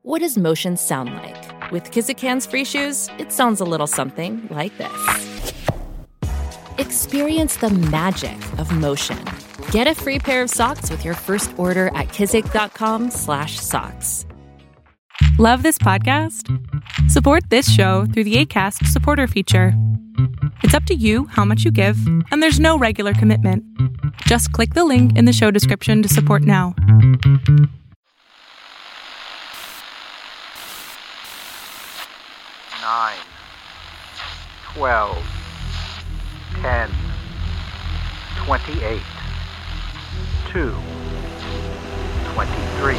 What does motion sound like? With Kizik Hands Free Shoes, it sounds a little something like this. Experience the magic of motion. Get a free pair of socks with your first order at kizik.com/socks. Love this podcast? Support this show through the Acast supporter feature. It's up to you how much you give, and there's no regular commitment. Just click the link in the show description to support now. 9, 12, 10, 28, 2, 23.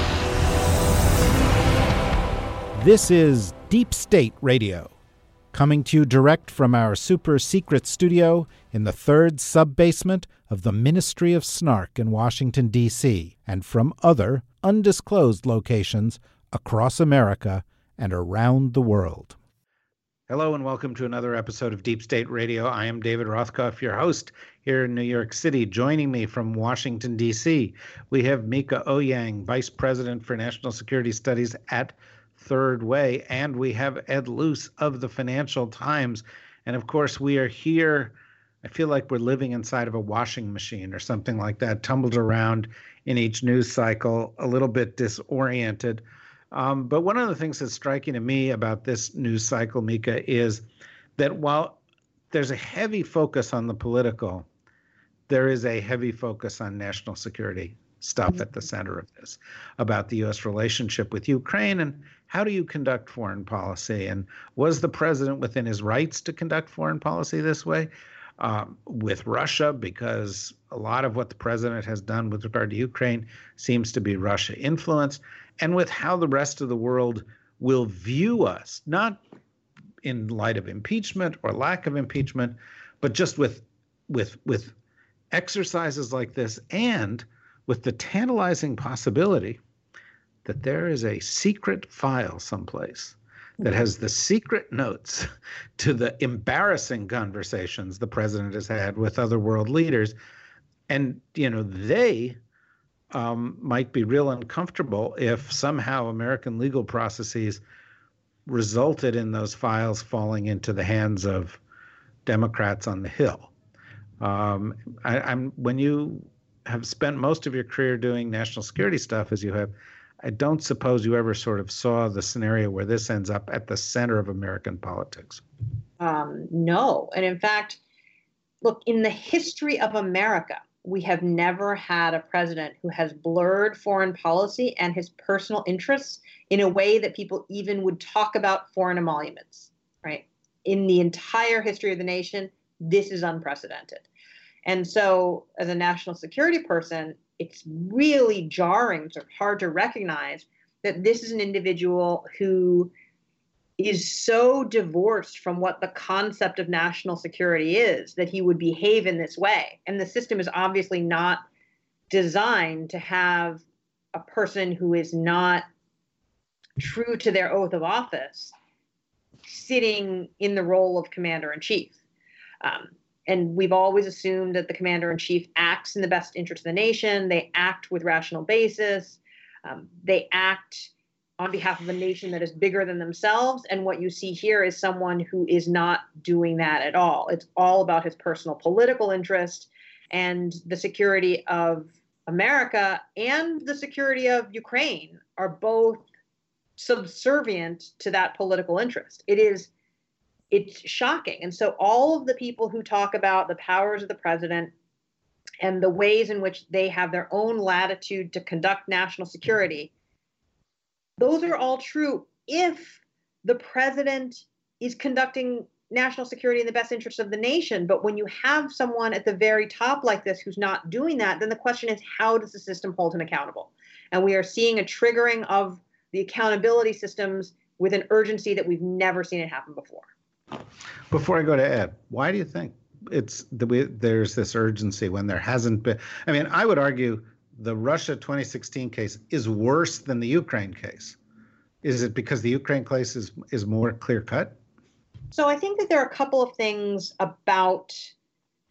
This is Deep State Radio, coming to you direct from our super secret studio in the third sub-basement of the Ministry of Snark in Washington, D.C., and from other undisclosed locations across America and around the world. Hello and welcome to another episode of Deep State Radio. I am David Rothkopf, your host here in New York City. Joining me from Washington, D.C., we have Mika Ouyang, Vice President for National Security Studies at Third Way, and we have Ed Luce of the Financial Times. And of course, we are here. I feel like we're living inside of a washing machine or something like that, tumbled around in each news cycle, a little bit disoriented. But one of the things that's striking to me about this news cycle, Mika, is that while there's a heavy focus on the political, there is a heavy focus on national security stuff at the center of this, about the U.S. relationship with Ukraine and how do you conduct foreign policy? And was the president within his rights to conduct foreign policy this way with Russia? Because a lot of what the president has done with regard to Ukraine seems to be Russia influenced. And with how the rest of the world will view us, not in light of impeachment or lack of impeachment, but just with exercises like this, and with the tantalizing possibility that there is a secret file someplace that has the secret notes to the embarrassing conversations the president has had with other world leaders. And, they might be real uncomfortable if somehow American legal processes resulted in those files falling into the hands of Democrats on the Hill. When you have spent most of your career doing national security stuff, as you have, I don't suppose you ever sort of saw the scenario where this ends up at the center of American politics. No. And in fact, look, in the history of America, we have never had a president who has blurred foreign policy and his personal interests in a way that people even would talk about foreign emoluments, right? In the entire history of the nation, this is unprecedented. And so as a national security person, it's really jarring, sort of hard to recognize that this is an individual who is so divorced from what the concept of national security is that he would behave in this way. And the system is obviously not designed to have a person who is not true to their oath of office sitting in the role of commander-in-chief. And we've always assumed that the commander-in-chief acts in the best interest of the nation. They act with rational basis. They act on behalf of a nation that is bigger than themselves. And what you see here is someone who is not doing that at all. It's all about his personal political interest, and the security of America and the security of Ukraine are both subservient to that political interest. It's shocking. And so all of the people who talk about the powers of the president and the ways in which they have their own latitude to conduct national security, those are all true if the president is conducting national security in the best interest of the nation. But when you have someone at the very top like this who's not doing that, then the question is, how does the system hold him accountable? And we are seeing a triggering of the accountability systems with an urgency that we've never seen it happen before. Before I go to Ed, why do you think there's this urgency when there hasn't been? I mean, I would argue the Russia 2016 case is worse than the Ukraine case. Is it because the Ukraine case is more clear cut? So I think that there are a couple of things about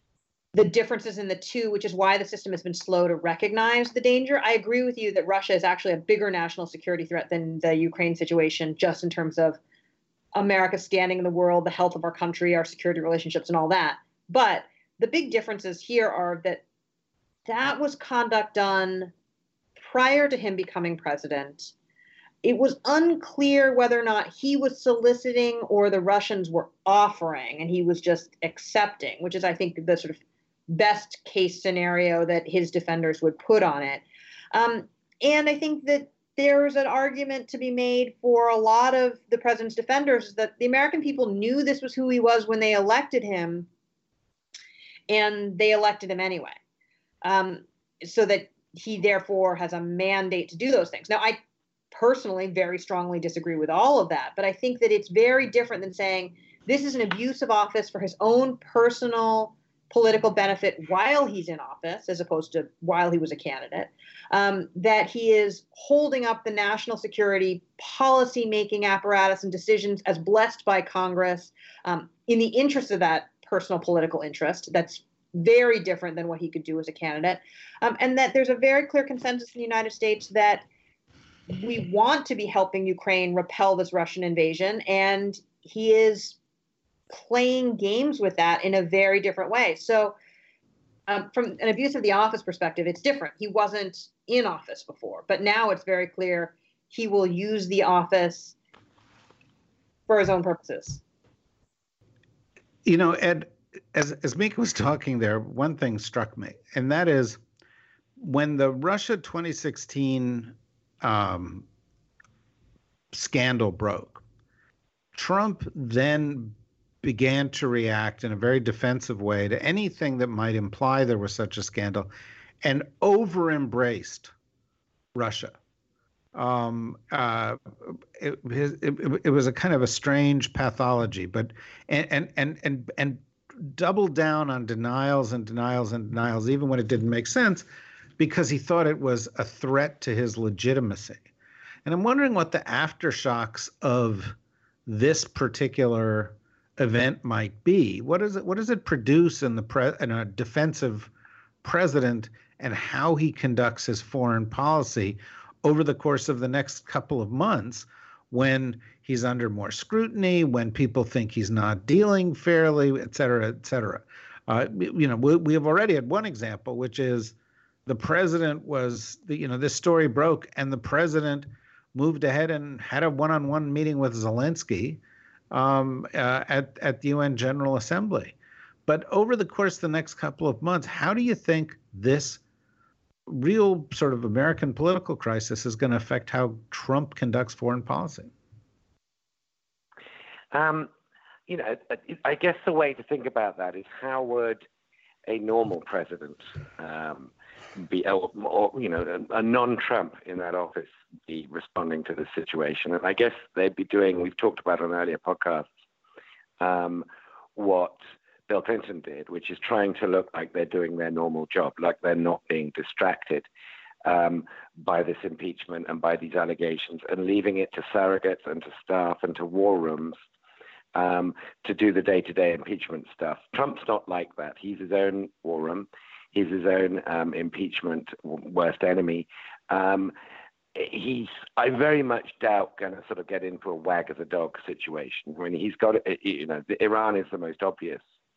the differences in the two, which is why the system has been slow to recognize the danger. I agree with you that Russia is actually a bigger national security threat than the Ukraine situation, just in terms of America's standing in the world, the health of our country, our security relationships, and all that. But the big differences here are that was conduct done prior to him becoming president. It was unclear whether or not he was soliciting or the Russians were offering, and he was just accepting, which is, I think, the sort of best case scenario that his defenders would put on it. And I think that there's an argument to be made for a lot of the president's defenders that the American people knew this was who he was when they elected him, and they elected him anyway. So that he therefore has a mandate to do those things. Now, I personally very strongly disagree with all of that, but I think that it's very different than saying this is an abuse of office for his own personal political benefit while he's in office, as opposed to while he was a candidate, that he is holding up the national security policy-making apparatus and decisions as blessed by Congress in the interest of that personal political interest. That's very different than what he could do as a candidate. And that there's a very clear consensus in the United States that we want to be helping Ukraine repel this Russian invasion, and he is playing games with that in a very different way. So from an abuse of the office perspective, it's different. He wasn't in office before, but now it's very clear he will use the office for his own purposes. You know, Ed, as Mika was talking there, one thing struck me, and that is when the Russia 2016 scandal broke, Trump then began to react in a very defensive way to anything that might imply there was such a scandal, and over-embraced Russia. It was a kind of a strange pathology, but and doubled down on denials and denials and denials, even when it didn't make sense, because he thought it was a threat to his legitimacy. And I'm wondering what the aftershocks of this particular event might be. What does it produce in a defensive president, and how he conducts his foreign policy over the course of the next couple of months, when he's under more scrutiny, when people think he's not dealing fairly, et cetera, et cetera. We have already had one example, which is the president this story broke, and the president moved ahead and had a one-on-one meeting with Zelensky at the UN General Assembly. But over the course of the next couple of months, how do you think this real sort of American political crisis is going to affect how Trump conducts foreign policy? I guess the way to think about that is, how would a normal president be, or a non-Trump in that office be responding to the situation? And I guess they'd be doing, we've talked about on earlier podcasts, what Bill Clinton did, which is trying to look like they're doing their normal job, like they're not being distracted by this impeachment and by these allegations, and leaving it to surrogates and to staff and to war rooms to do the day-to-day impeachment stuff. Trump's not like that. He's his own war room. He's his own impeachment worst enemy. He's, I very much doubt, going to sort of get into a wag of the dog situation. I mean, he's got, Iran is the most obvious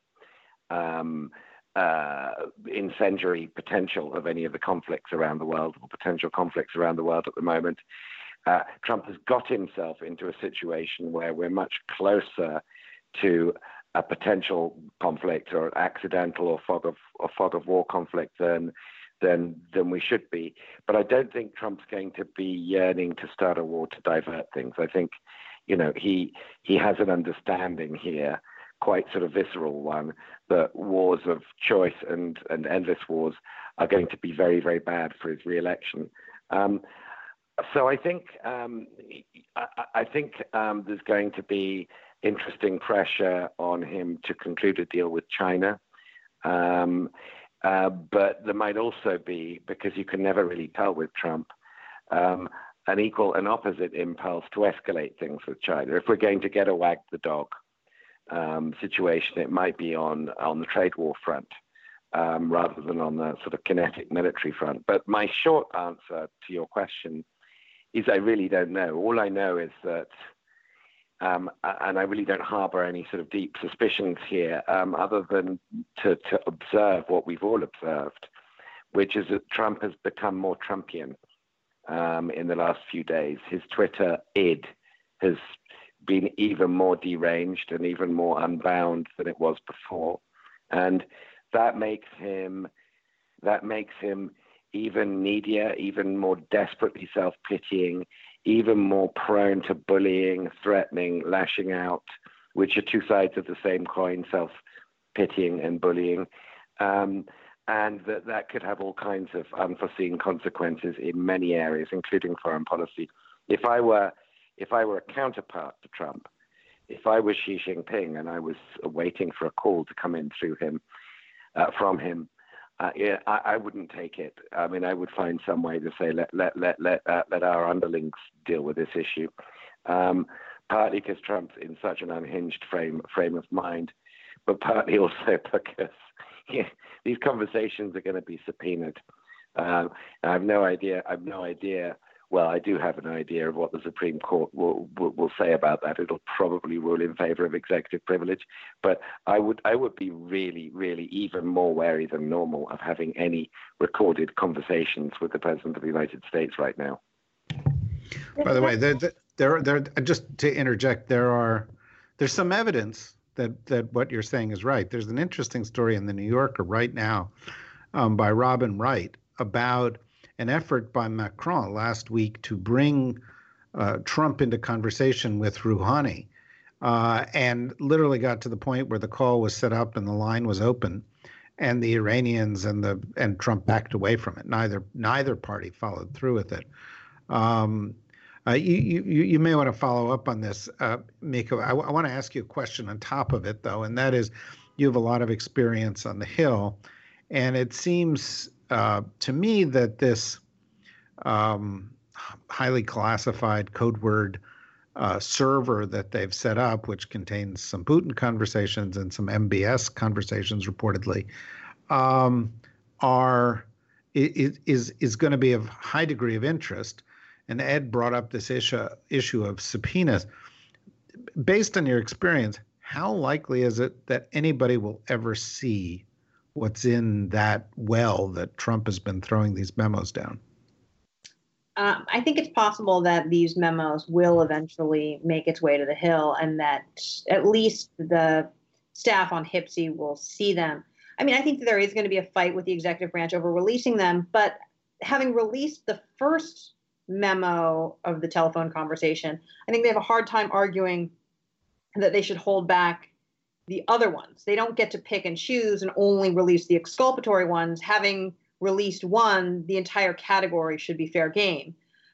incendiary potential of any of the conflicts around the world, or potential conflicts around the world at the moment. Trump has got himself into a situation where we're much closer to a potential conflict, or an accidental or fog of war conflict than we should be. But I don't think Trump's going to be yearning to start a war to divert things. I think, he has an understanding here, quite sort of visceral one, that wars of choice and endless wars are going to be very, very bad for his re-election. So I think there's going to be interesting pressure on him to conclude a deal with China. But there might also be, because you can never really tell with Trump, an equal and opposite impulse to escalate things with China. If we're going to get a wag the dog situation, it might be on the trade war front. rather than on the sort of kinetic military front. But my short answer to your question is I really don't know. All I know is that, and I really don't harbor any sort of deep suspicions here, other than to observe what we've all observed, which is that Trump has become more Trumpian in the last few days. His Twitter id has been even more deranged and even more unbound than it was before. And that makes him even needier, even more desperately self-pitying, even more prone to bullying, threatening, lashing out, which are two sides of the same coin, self-pitying and bullying. And that could have all kinds of unforeseen consequences in many areas, including foreign policy. If I were a counterpart to Trump, if I was Xi Jinping and I was waiting for a call to come in through him, from him, I wouldn't take it. I mean, I would find some way to say let our underlings deal with this issue. Partly because Trump's in such an unhinged frame of mind, but partly also because these conversations are going to be subpoenaed. I have no idea. Well, I do have an idea of what the Supreme Court will say about that. It'll probably rule in favor of executive privilege, but I would be really, really even more wary than normal of having any recorded conversations with the President of the United States right now. By the way, there just to interject, there's some evidence that what you're saying is right. There's an interesting story in the New Yorker right now by Robin Wright about an effort by Macron last week to bring Trump into conversation with Rouhani, and literally got to the point where the call was set up and the line was open, and the Iranians and Trump backed away from it. Neither party followed through with it. You may want to follow up on this, Miko. I want to ask you a question on top of it, though, and that is, you have a lot of experience on the Hill, and it seems to me that this highly classified code word server that they've set up, which contains some Putin conversations and some MBS conversations reportedly, is going to be of high degree of interest. And Ed brought up this issue of subpoenas. Based on your experience, how likely is it that anybody will ever see what's in that well that Trump has been throwing these memos down? I think it's possible that these memos will eventually make its way to the Hill, and that at least the staff on HPSCI will see them. I mean, I think that there is going to be a fight with the executive branch over releasing them, but having released the first memo of the telephone conversation, I think they have a hard time arguing that they should hold back the other ones. They don't get to pick and choose and only release the exculpatory ones. Having released one, the entire category should be fair game.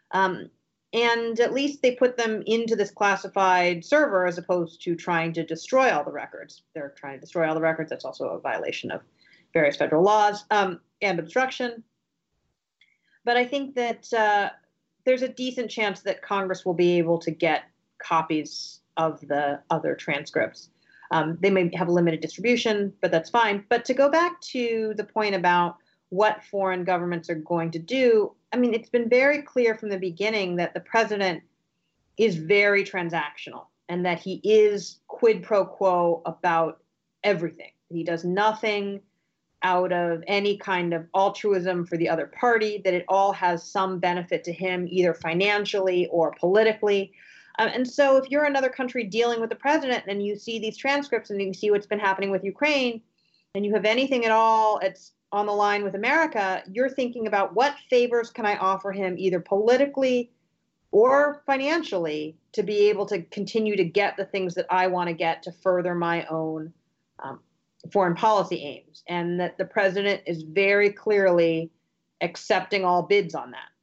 And at least they put them into this classified server as opposed to trying to destroy all the records. They're trying to destroy all the records. That's also a violation of various federal laws and obstruction. But I think that there's a decent chance that Congress will be able to get copies of the other transcripts. They may have limited distribution, but that's fine. But to go back to the point about what foreign governments are going to do, I mean, it's been very clear from the beginning that the president is very transactional and that he is quid pro quo about everything. He does nothing out of any kind of altruism for the other party, that it all has some benefit to him, either financially or politically. And so if you're another country dealing with the president and you see these transcripts and you see what's been happening with Ukraine, and you have anything at all it's on the line with America, you're thinking about what favors can I offer him, either politically or financially, to be able to continue to get the things that I want to get to further my own foreign policy aims. And that the president is very clearly accepting all bids on that.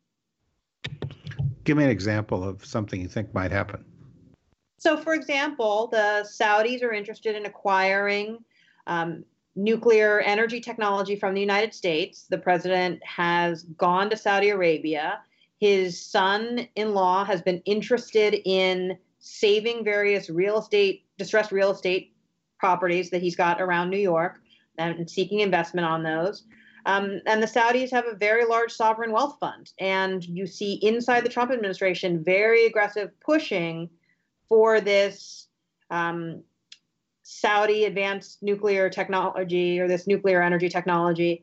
Give me an example of something you think might happen. So, for example, the Saudis are interested in acquiring nuclear energy technology from the United States. The president has gone to Saudi Arabia. His son-in-law has been interested in saving various distressed real estate properties that he's got around New York. and seeking investment on those. And the Saudis have a very large sovereign wealth fund. And you see inside the Trump administration very aggressive pushing for this Saudi advanced nuclear technology, or this nuclear energy technology,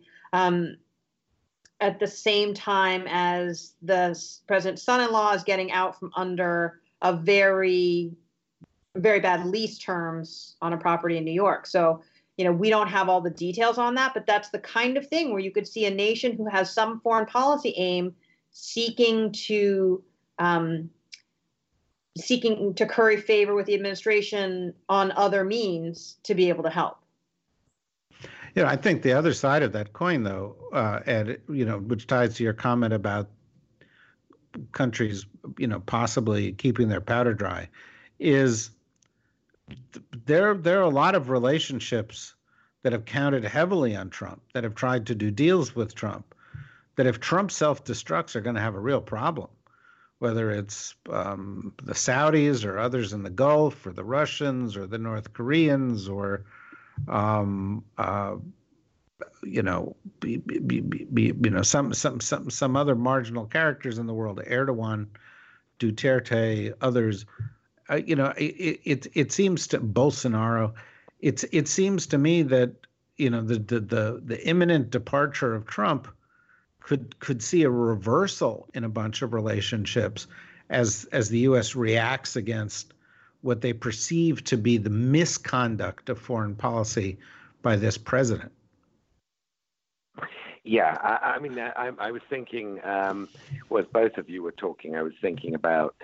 at the same time as the president's son-in-law is getting out from under a very, very bad lease terms on a property in New York. So, we don't have all the details on that, but that's the kind of thing where you could see a nation who has some foreign policy aim seeking to curry favor with the administration on other means to be able to help. I think the other side of that coin, though, Ed, which ties to your comment about countries, possibly keeping their powder dry, is there are a lot of relationships that have counted heavily on Trump, that have tried to do deals with Trump, that if Trump self-destructs are going to have a real problem, whether it's the Saudis or others in the Gulf or the Russians or the North Koreans or some other marginal characters in the world, Erdogan, Duterte, others. It seems to Bolsonaro. It seems to me that the imminent departure of Trump could see a reversal in a bunch of relationships as the U.S. reacts against what they perceive to be the misconduct of foreign policy by this president. Yeah, I mean, I was thinking, as both of you were talking, I was thinking about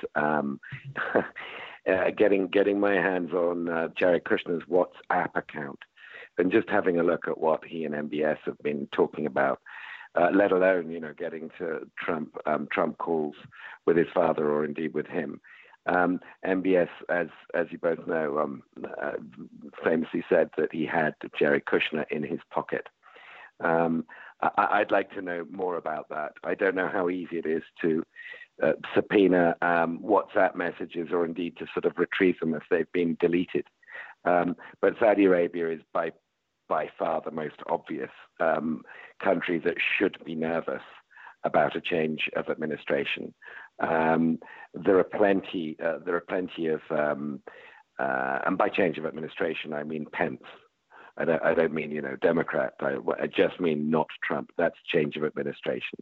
getting my hands on Jared Kushner's WhatsApp account and just having a look at what he and MBS have been talking about, let alone, getting to Trump calls with his father or indeed with him. MBS, as you both know, famously said that he had Jared Kushner in his pocket. I'd like to know more about that. I don't know how easy it is to subpoena WhatsApp messages or indeed to sort of retrieve them if they've been deleted. But Saudi Arabia is by far the most obvious country that should be nervous about a change of administration. There are plenty of, and by change of administration I mean Pence. I don't mean, Democrat. I just mean not Trump. That's change of administration.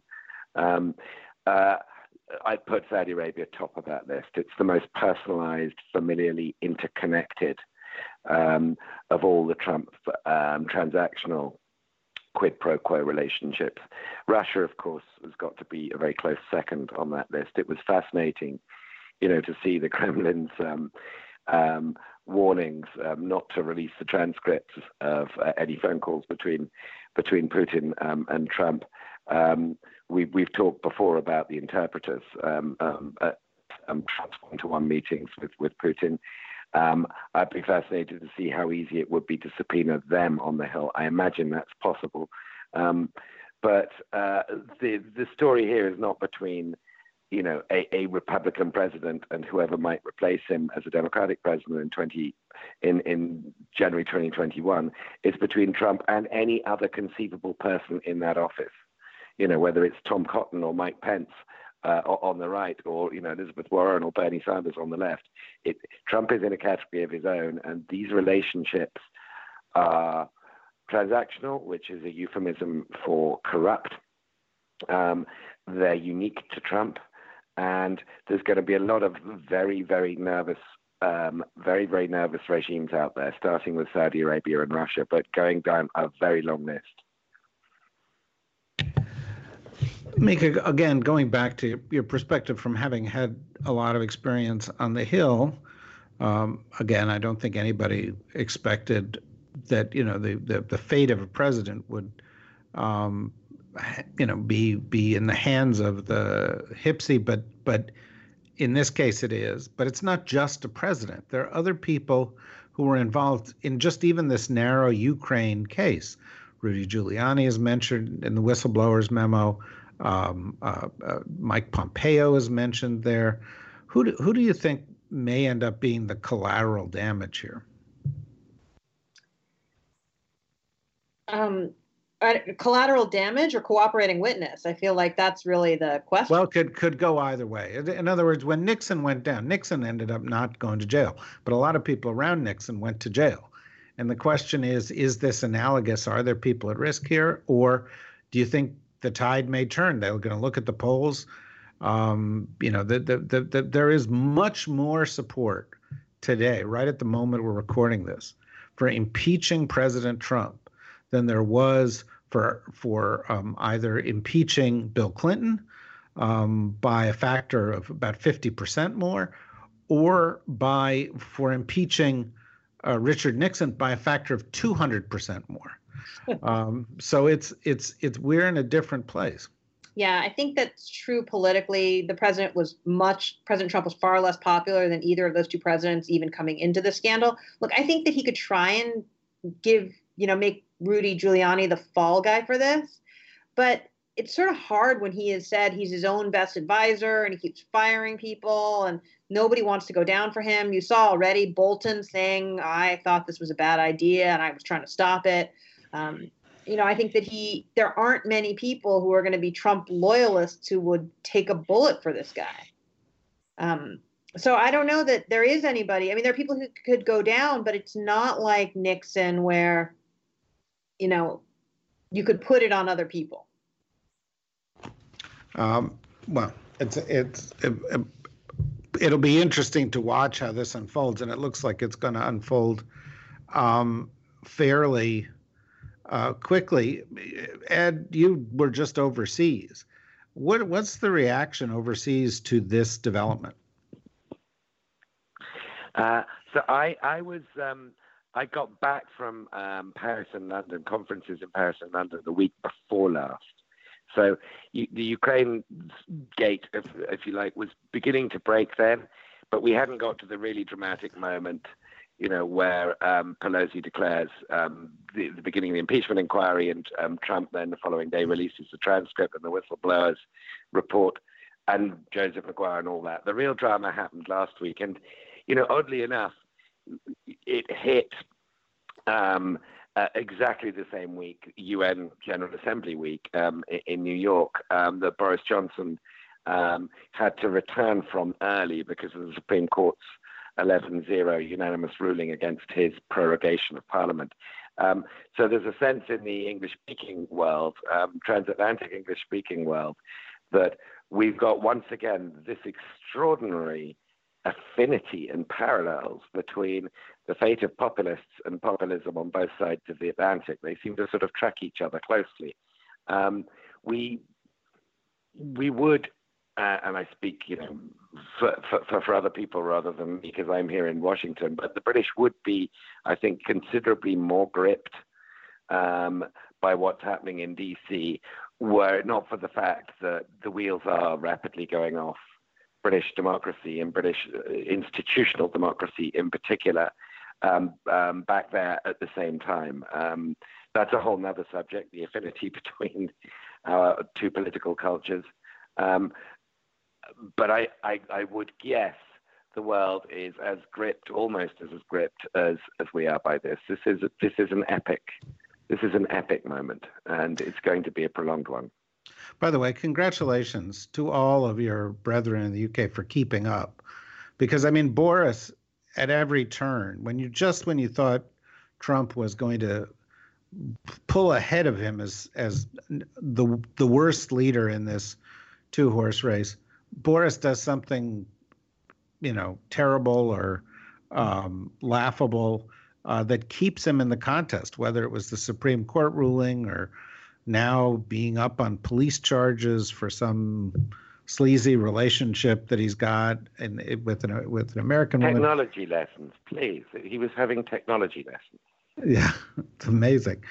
I'd put Saudi Arabia top of that list. It's the most personalized, familiarly interconnected of all the Trump transactional quid pro quo relationships. Russia, of course, has got to be a very close second on that list. It was fascinating, to see the Kremlin's warnings not to release the transcripts of any phone calls between Putin and Trump. We've talked before about the interpreters at Trump's one-to-one meetings with Putin. I'd be fascinated to see how easy it would be to subpoena them on the Hill. I imagine that's possible. But the story here is not between a Republican president and whoever might replace him as a Democratic president in January 2021. It's between Trump and any other conceivable person in that office. Whether it's Tom Cotton or Mike Pence on the right, or Elizabeth Warren or Bernie Sanders on the left. Trump is in a category of his own, and these relationships are transactional, which is a euphemism for corrupt. They're unique to Trump. And there's going to be a lot of very, very nervous, very, very nervous regimes out there, starting with Saudi Arabia and Russia, but going down a very long list. Mika, again, going back to your perspective from having had a lot of experience on the Hill, again, I don't think anybody expected that, the fate of a president would be in the hands of the HPSI, but in this case it is. But it's not just a president. There are other people who were involved in just even this narrow Ukraine case. Rudy Giuliani is mentioned in the whistleblower's memo. Mike Pompeo is mentioned there. Who do you think may end up being the collateral damage here? Collateral damage or cooperating witness? I feel like that's really the question. Well, could go either way. In other words, when Nixon went down, Nixon ended up not going to jail, but a lot of people around Nixon went to jail. And the question is this analogous? Are there people at risk here? Or do you think the tide may turn? They're going to look at the polls. There is much more support today, right at the moment we're recording this, for impeaching President Trump than there was for either impeaching Bill Clinton by a factor of about 50% more, or for impeaching Richard Nixon by a factor of 200% more. So we're in a different place. Yeah, I think that's true politically. President Trump was far less popular than either of those two presidents even coming into the scandal. Look, I think that he could try and make Rudy Giuliani the fall guy for this, but it's sort of hard when he has said he's his own best advisor and he keeps firing people and nobody wants to go down for him. You saw already Bolton saying, I thought this was a bad idea and I was trying to stop it. I think that there aren't many people who are going to be Trump loyalists who would take a bullet for this guy. So I don't know that there is anybody. I mean, there are people who could go down, but it's not like Nixon where, you could put it on other people. Well, it'll be interesting to watch how this unfolds, and it looks like it's going to unfold fairly quickly. Ed, you were just overseas. What's the reaction overseas to this development? So I was I got back from Paris and London, conferences in Paris and London the week before last. So the Ukraine gate, if you like, was beginning to break then, but we hadn't got to the really dramatic moment, where Pelosi declares the beginning of the impeachment inquiry, and Trump then the following day releases the transcript and the whistleblowers report, and Joseph Maguire and all that. The real drama happened last week, and oddly enough, it hit exactly the same week, UN General Assembly week in New York, that Boris Johnson had to return from early because of the Supreme Court's 11-0 unanimous ruling against his prorogation of Parliament. So there's a sense in the English-speaking world, transatlantic English-speaking world, that we've got once again this extraordinary affinity and parallels between the fate of populists and populism on both sides of the Atlantic. They seem to sort of track each other closely. We would, and I speak, for other people rather than me because I'm here in Washington, but the British would be, I think, considerably more gripped by what's happening in DC, were it not for the fact that the wheels are rapidly going off British democracy and British institutional democracy in particular back there at the same time. That's a whole nother subject, the affinity between our two political cultures. But I would guess the world is almost as gripped as we are by this. This is an epic moment, and it's going to be a prolonged one. By the way, congratulations to all of your brethren in the UK for keeping up, because Boris, at every turn, when you thought Trump was going to pull ahead of him as the worst leader in this two-horse race, Boris does something, terrible or laughable that keeps him in the contest, whether it was the Supreme Court ruling or now being up on police charges for some sleazy relationship that he's got with an American woman. Technology lessons, please. He was having technology lessons. Yeah, it's amazing.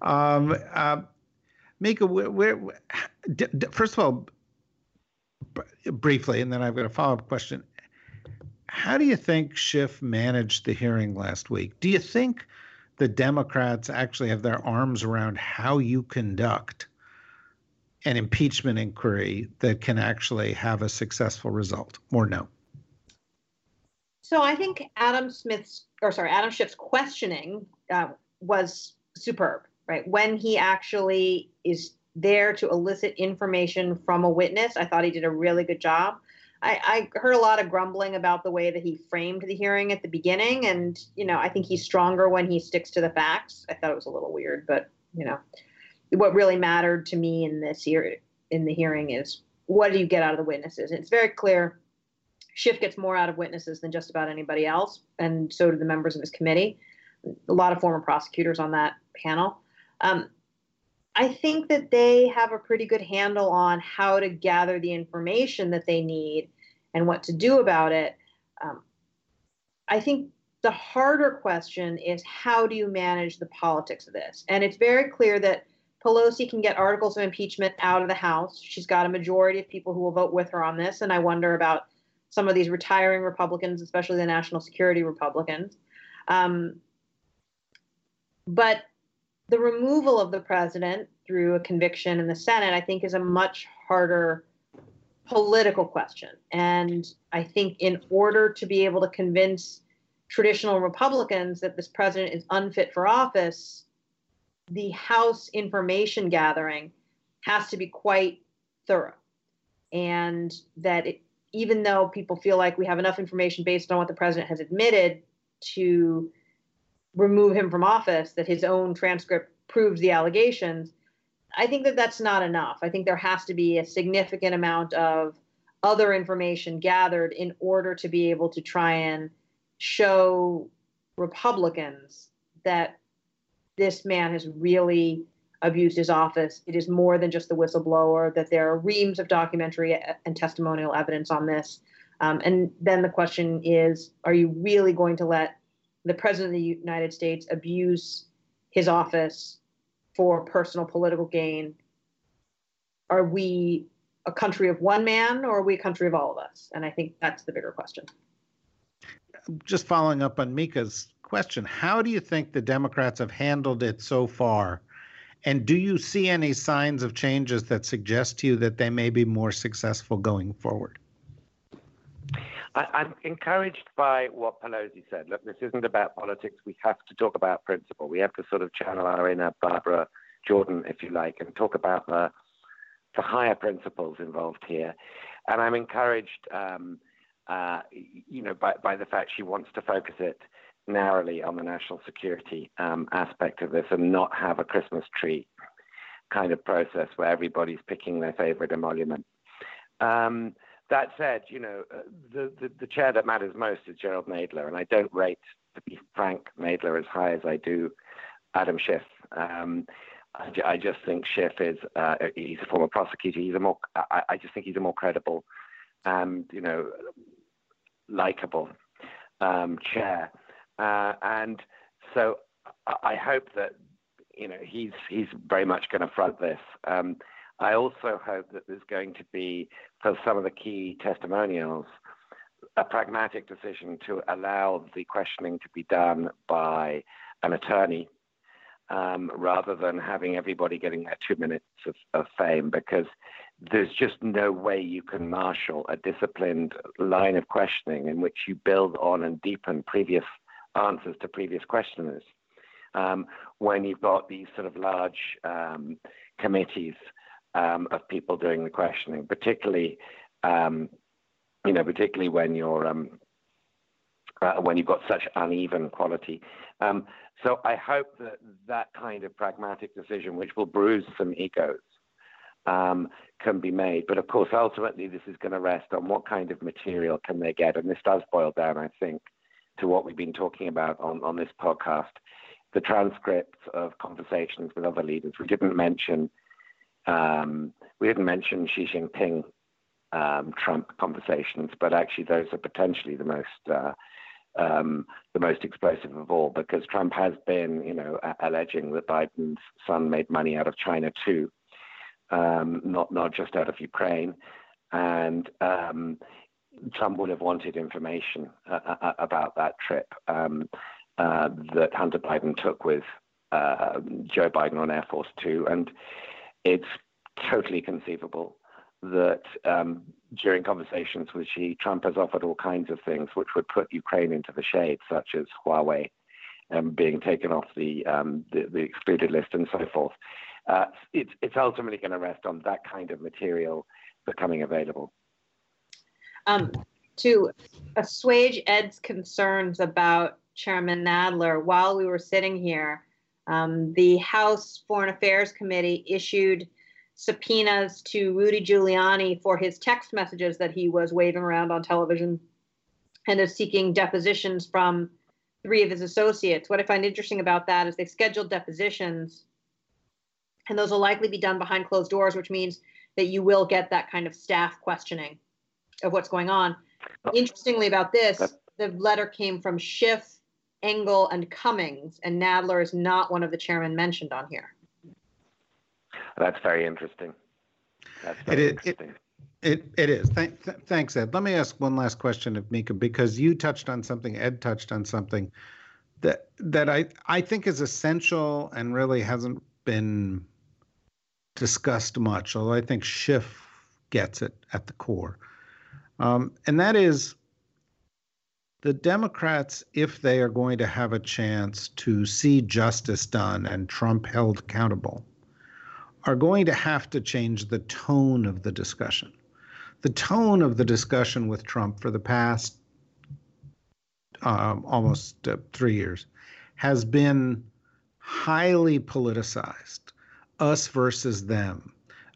Mika, first of all, briefly, and then I've got a follow-up question. How do you think Schiff managed the hearing last week? Do you think the Democrats actually have their arms around how you conduct an impeachment inquiry that can actually have a successful result, or no? So I think Adam Schiff's questioning was superb. right? When he actually is there to elicit information from a witness, I thought he did a really good job. I heard a lot of grumbling about the way that he framed the hearing at the beginning. And, I think he's stronger when he sticks to the facts. I thought it was a little weird, but, what really mattered to me in the hearing is what do you get out of the witnesses? And it's very clear Schiff gets more out of witnesses than just about anybody else. And so do the members of his committee. A lot of former prosecutors on that panel. I think that they have a pretty good handle on how to gather the information that they need and what to do about it. I think the harder question is, how do you manage the politics of this? And it's very clear that Pelosi can get articles of impeachment out of the House. She's got a majority of people who will vote with her on this. And I wonder about some of these retiring Republicans, especially the national security Republicans. But the removal of the president through a conviction in the Senate, I think, is a much harder political question. And I think in order to be able to convince traditional Republicans that this president is unfit for office, the House information gathering has to be quite thorough. And that even though people feel like we have enough information based on what the president has admitted to remove him from office, that his own transcript proves the allegations, I think that that's not enough. I think there has to be a significant amount of other information gathered in order to be able to try and show Republicans that this man has really abused his office. It is more than just the whistleblower, that there are reams of documentary and testimonial evidence on this. And then the question is, are you really going to let the president of the United States abuse his office for personal political gain? Are we a country of one man, or are we a country of all of us? And I think that's the bigger question. Just following up on Mika's question, how do you think the Democrats have handled it so far? And do you see any signs of changes that suggest to you that they may be more successful going forward? I'm encouraged by what Pelosi said. Look, this isn't about politics. We have to talk about principle. We have to sort of channel our inner Barbara Jordan, if you like, and talk about the higher principles involved here. And I'm encouraged, by the fact she wants to focus it narrowly on the national security aspect of this and not have a Christmas tree kind of process where everybody's picking their favorite emolument. That said, the chair that matters most is Gerald Nadler, and I don't rate, to be frank, Nadler as high as I do Adam Schiff. I just think Schiff is he's a former prosecutor. I just think he's a more credible and likable chair, and so I hope that he's very much going to front this. I also hope that there's going to be, for some of the key testimonials, a pragmatic decision to allow the questioning to be done by an attorney rather than having everybody getting their 2 minutes of fame, because there's just no way you can marshal a disciplined line of questioning in which you build on and deepen previous answers to previous questioners when you've got these sort of large committees of people doing the questioning, particularly when you're when you've got such uneven quality. So I hope that kind of pragmatic decision, which will bruise some egos, can be made. But of course, ultimately, this is going to rest on what kind of material can they get, and this does boil down, I think, to what we've been talking about on this podcast: the transcripts of conversations with other leaders. We didn't mention Xi Jinping Trump conversations, but actually those are potentially the most explosive of all, because Trump has been, alleging that Biden's son made money out of China too, not just out of Ukraine, and Trump would have wanted information about that trip that Hunter Biden took with Joe Biden on Air Force Two, and it's totally conceivable that during conversations with Xi, Trump has offered all kinds of things which would put Ukraine into the shade, such as Huawei being taken off the excluded list and so forth. It's ultimately going to rest on that kind of material becoming available. To assuage Ed's concerns about Chairman Nadler, while we were sitting here, the House Foreign Affairs Committee issued subpoenas to Rudy Giuliani for his text messages that he was waving around on television, and is seeking depositions from 3 of his associates. What I find interesting about that is they've scheduled depositions, and those will likely be done behind closed doors, which means that you will get that kind of staff questioning of what's going on. Interestingly about this, the letter came from Schiff, Engel, and Cummings, and Nadler is not one of the chairmen mentioned on here. That's very interesting. It is. Thanks, Ed. Let me ask one last question of Mika, because you touched on something, Ed touched on something that I think is essential and really hasn't been discussed much, although I think Schiff gets it at the core. And that is the Democrats, if they are going to have a chance to see justice done and Trump held accountable, are going to have to change the tone of the discussion. The tone of the discussion with Trump for the past almost 3 years has been highly politicized, us versus them,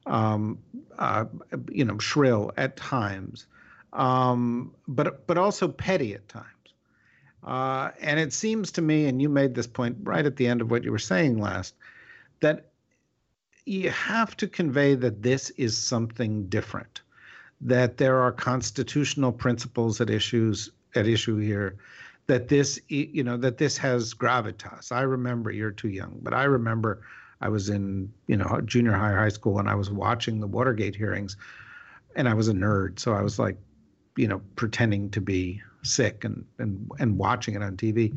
shrill at times, but also petty at times. And it seems to me, and you made this point right at the end of what you were saying last, that you have to convey that this is something different, that there are constitutional principles at issue here, that this has gravitas. I remember, you're too young, but I remember I was in junior high school, and I was watching the Watergate hearings, and I was a nerd, so I was like, pretending to be sick and watching it on TV,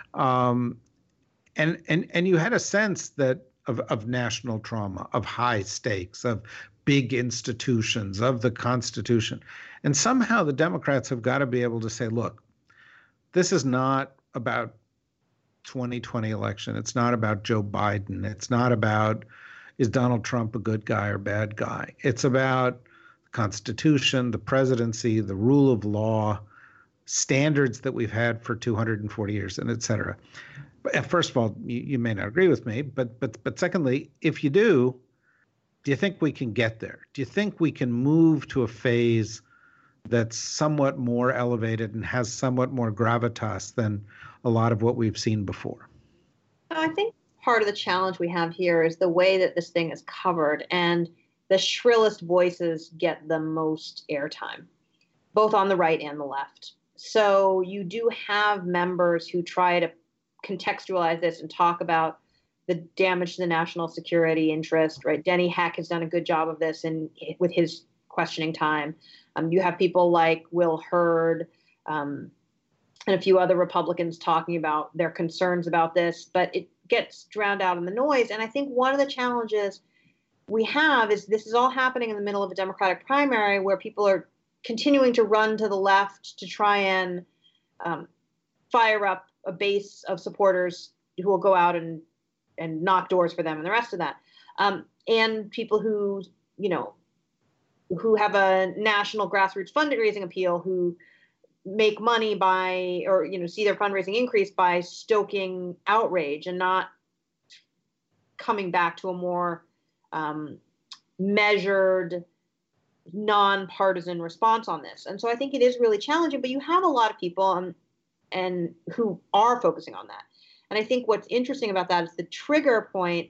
and you had a sense that of national trauma, of high stakes, of big institutions, of the Constitution. And somehow the Democrats have got to be able to say, look, this is not about 2020 election. It's not about Joe Biden. It's not about, is Donald Trump a good guy or bad guy? It's about the Constitution, the presidency, the rule of law, standards that we've had for 240 years, and et cetera. First of all, you may not agree with me, but secondly, if you do you think we can get there? Do you think we can move to a phase that's somewhat more elevated and has somewhat more gravitas than a lot of what we've seen before? I think part of the challenge we have here is the way that this thing is covered, and the shrillest voices get the most airtime, both on the right and the left. So you do have members who try to contextualize this and talk about the damage to the national security interest, right? Denny Heck has done a good job of this with his questioning time. You have people like Will Hurd and a few other Republicans talking about their concerns about this, but it gets drowned out in the noise. And I think one of the challenges we have is this is all happening in the middle of a Democratic primary where people are continuing to run to the left to try and fire up a base of supporters who will go out and knock doors for them and the rest of that. And people who have a national grassroots fundraising appeal, who make money by, or, see their fundraising increase by stoking outrage and not coming back to a more measured, nonpartisan response on this. And so I think it is really challenging, but you have a lot of people and who are focusing on that. And I think what's interesting about that is the trigger point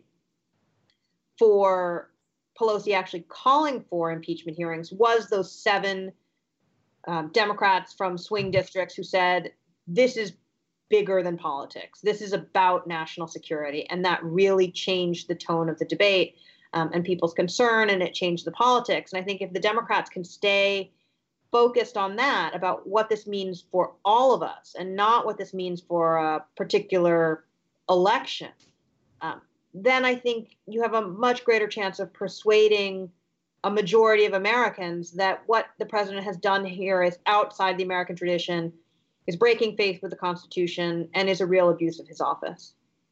for Pelosi actually calling for impeachment hearings was those 7 Democrats from swing districts who said, this is bigger than politics. This is about national security. And that really changed the tone of the debate and people's concern, and it changed the politics. And I think if the Democrats can stay focused on that, about what this means for all of us and not what this means for a particular election, then I think you have a much greater chance of persuading a majority of Americans that what the president has done here is outside the American tradition is breaking faith with the Constitution and is a real abuse of his office.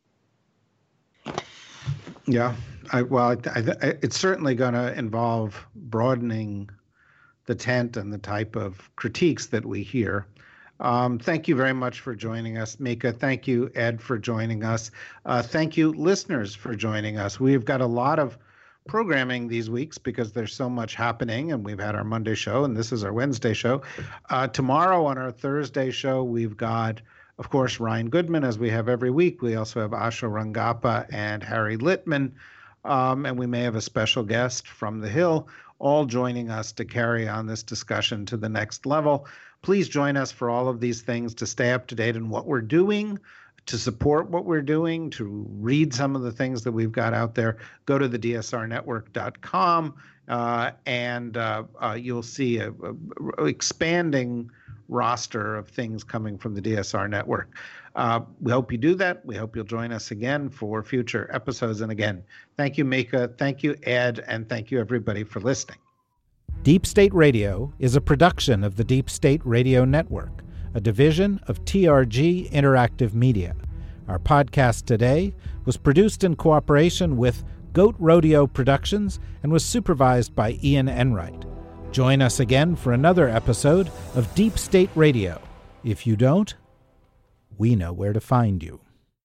Yeah, it's certainly going to involve broadening the tent and the type of critiques that we hear. Thank you very much for joining us, Mika. Thank you, Ed, for joining us. Thank you, listeners, for joining us. We've got a lot of programming these weeks because there's so much happening, and we've had our Monday show, and this is our Wednesday show. Tomorrow on our Thursday show, we've got, of course, Ryan Goodman, as we have every week. We also have Asha Rangappa and Harry Littman, and we may have a special guest from the Hill, all joining us to carry on this discussion to the next level. Please join us for all of these things to stay up to date on what we're doing, to support what we're doing, to read some of the things that we've got out there. Go to the dsrnetwork.com, and you'll see a expanding roster of things coming from the DSR Network. We hope you do that. We hope you'll join us again for future episodes. And again, thank you, Mika. Thank you, Ed. And thank you, everybody, for listening. Deep State Radio is a production of the Deep State Radio Network, a division of TRG Interactive Media. Our podcast today was produced in cooperation with Goat Rodeo Productions and was supervised by Ian Enright. Join us again for another episode of Deep State Radio. If you don't, we know where to find you.